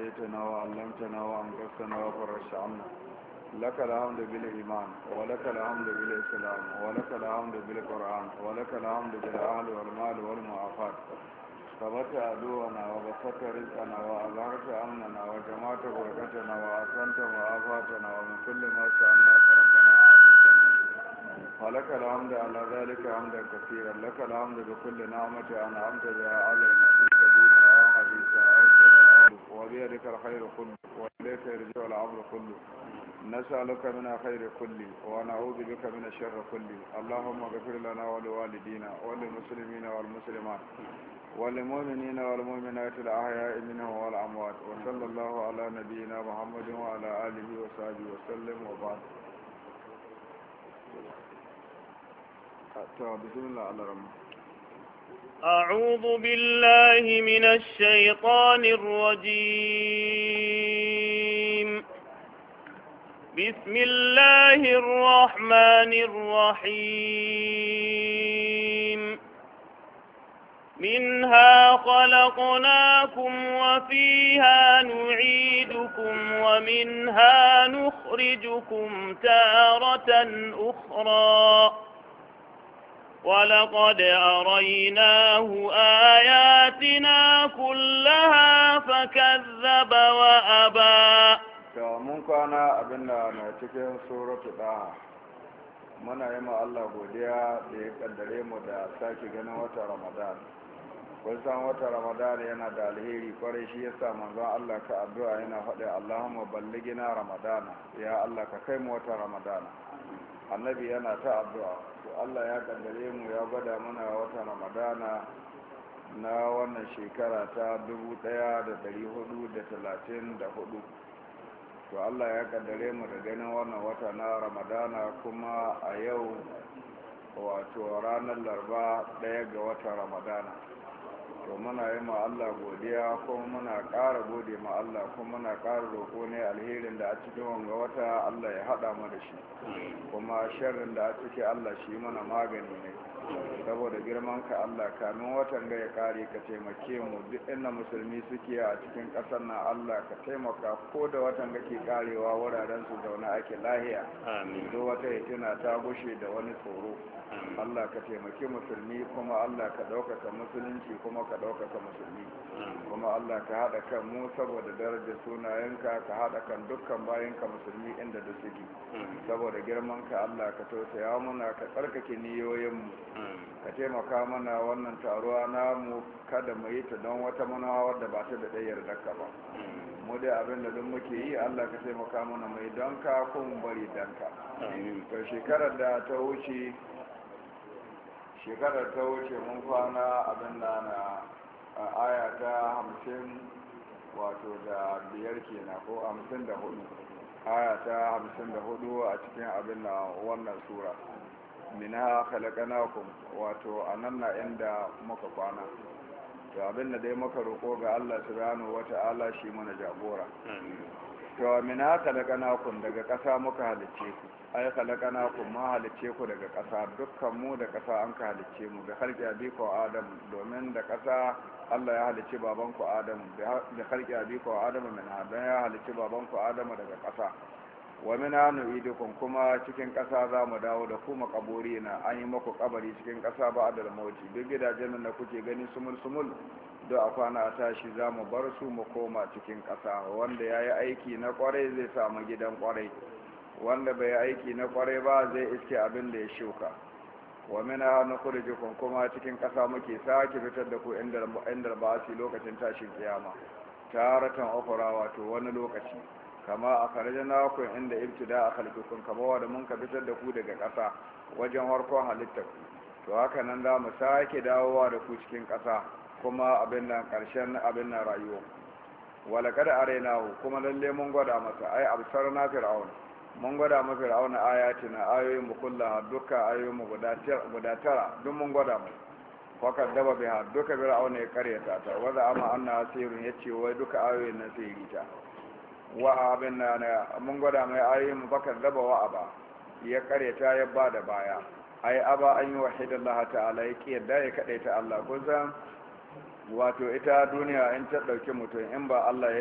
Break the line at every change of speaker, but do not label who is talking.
هديتنا وعلمتنا وأنقذتنا وفرجت عنا. لك الحمد بالإيمان، ولك الحمد بالإسلام، ولك الحمد بالقرآن، ولك الحمد بالأهل والمال والمعافاة. ثبت عدونا وبسطت رزقنا وأظهرت أمننا وجمعت بركتنا وأحسنت معافاتنا، ومن كل ما سألناك ربنا عافيتنا. ولك الحمد على ذلك حمدا كثيرا. لك الحمد بكل نعمة أنعمت بها علينا في قديمة أو حديثة أو سرة أو وبيدك الخير كله، وإليك يرجع الأمر كله. نسألك من خير كله ونعوذ بك من الشر كله. اللهم اغفر لنا ولوالدينا وللمسلمين والمسلمات وللمؤمنين والمؤمنات الأحياء منهم والأموات. وصلى الله على نبينا محمد وعلى آله وصحبه وسلم وبعد. بسم الله على رحمة.
أعوذ بالله من الشيطان الرجيم. بسم الله الرحمن الرحيم. منها خلقناكم وفيها نعيدكم ومنها نخرجكم تارة أخرى ولقد أريناه آياتنا كلها فكذب وأبى.
mun kwana abinda na cikin suratu daha. Muna yi ma Allah godiya da ya kaddare mu da sake ganin wata Ramadan. Kun san wata Ramadan yana da alheri kwarai, shi yasa manzon Allah ka addu'a yana faɗi Allahumma ballighna Ramadana, ya Allah ka kai mu wata Ramadana. Annabi yana ta addu'a. To Allah ya kaddare mu ya gwada mana wata Ramadana na wannan shekara ta 1434. To Allah ya kaddare mu da ganin wannan wata na Ramadana, kuma a yau wato ranar Laraba 1 ga watan Ramadana. To muna yi ma Allah godiya, kuma muna ƙara gode ma Allah, kuma muna ƙara roƙo ne alherin da a cikin wanga wata Allah ya haɗa mu da shi, kuma sharrin da a ciki Allah shi mana magani ne. Saboda girman ka Allah, kamin watan ga ya kare ka taimake mu duk inda musulmi suke a cikin ƙasar nan Allah ka taimaka, ko da watan ga ke karewa wuraren su zaune ake lahiya. Duk wata hitina ta gushe da wani tsoro. Allah ka taimaki musulmi, kuma Allah ka ɗaukaka musulunci, kuma ka ɗaukaka musulmi, kuma Allah ka haɗa kan mu saboda darajar sunayenka, ka haɗa kan dukkan bayanka musulmi inda da suke. Saboda girman ka Allah ka tausaya muna, ka tsarkake niyoyinmu, ka taimaka mana wannan taruwa namu kada mu yi ta don wata manawa wadda ba ta da ɗayar daka ba. Mu dai abin da duk muke yi Allah ka taimaka mana mai don ka kuma bari don ka. To shekarar ta wuce mun kwana abin da na aya ta 50 wato da biyar kenan ko 54, aya ta 54 a cikin abin da wannan sura. Minha khalaqnakum, wato anan na inda muka kwana. To abin da dai muka roko ga Allah subhanahu wata'ala shi mana jagora. To minha khalaqnakum, daga ƙasa muka halicce ku. Ai khalaqnakum, ma halicce ku daga ƙasa, dukkan mu da ƙasa an ka halicce mu, da khalqi abiko Adam, domin da ƙasa Allah ya halicci babanku Adam, da khalqi abiko Adam min hadan ya halicci babanku Adam daga ƙasa. Wa mina nu'idukum, kuma cikin ƙasa za mu dawo da ku makaburi na, an yi maku kabari cikin ƙasa ba da mauti. Duk gidajen da kuke gani sumul da a kwana a tashi za mu bar su mu koma cikin ƙasa. Wanda ya yi aiki na kwarai zai samu gidan kwarai, wanda bai aiki na kwarai ba zai iske abin da ya shuka. Wa mina nukhrijukum, kuma cikin ƙasa muke sake fitar da ku inda ba'asi, lokacin tashin kiyama. Taratan ukhra, wato wani lokaci. Kama a karjana ku inda ibtida a khalqikum, kama wanda mun ka fitar da ku daga ƙasa wajen harkon halittar ku. To haka nan za mu sake dawowa da ku cikin ƙasa, kuma abin nan ƙarshen abin nan rayuwa. Wala kada arenahu, kuma lalle mun gwada masa, ai absarna fir'aun, mun gwada masa fir'aun ayatina, ayoyin mu kullaha, duka ayoyin mu guda tara duk mun gwada mu. Fakar daba biha, duka fir'aun ya karyata ta, wanda amma anna asirun yace wai duka ayoyin nan sai rita. Wa abin nan mun gwada mai ayoyin mu, fakar daba wa aba, ya karyata ya bada baya. Ai aba an yi wahidallahi ta'ala, ya kiyarda ya kadaita Allah. Kun san wato ita duniya in ta dauki mutum in ba Allah